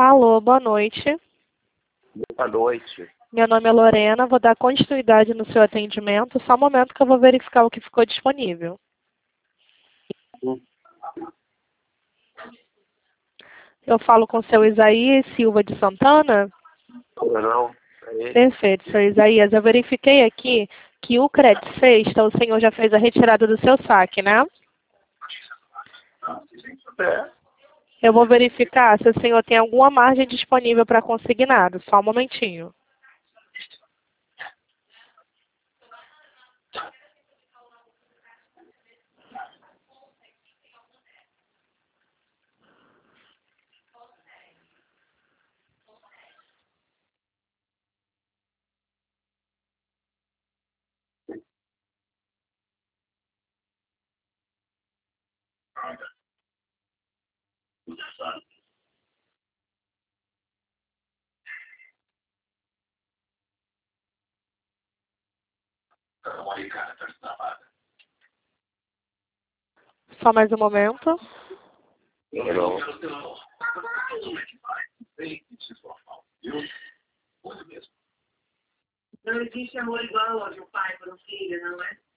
Alô, boa noite. Boa noite. Meu nome é Lorena, vou dar continuidade no seu atendimento. Só um momento que eu vou verificar o que ficou disponível. Eu falo com o seu Isaías Silva de Santana? Não, é Perfeito, seu Isaías. Eu verifiquei aqui que o Crédito Sexta, o senhor já fez a retirada do seu saque, né? Eu vou verificar se o senhor tem alguma margem disponível para consignado. Só um momentinho. Só mais um momento. Não. Não existe amor igual ao de um pai para um filho, não é?